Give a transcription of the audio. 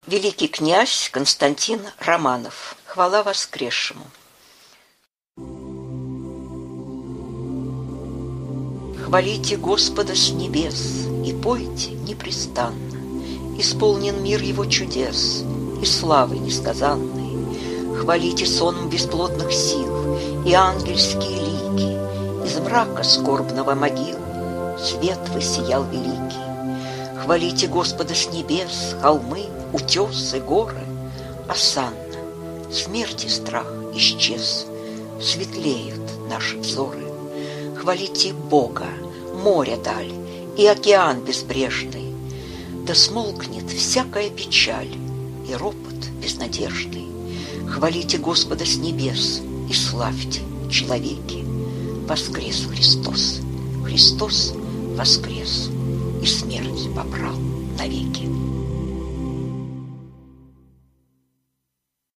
Великий князь Константин Романов. Хвала воскресшему. Хвалите Господа с небес и пойте непрестанно. Исполнен мир Его чудес и славы несказанной. Хвалите сонм бесплотных сил и ангельские лики. Из мрака скорбного могил свет воссиял великий. Хвалите Господа с небес холмы, утесы, горы. Осанна, смерти страх исчез, светлеют наши взоры. Хвалите Бога, море даль и океан безбрежный. Да смолкнет всякая печаль и ропот безнадежный. Хвалите Господа с небес и славьте, человеки. Воскрес Христос, Христос воскрес, и смерть побрал навеки.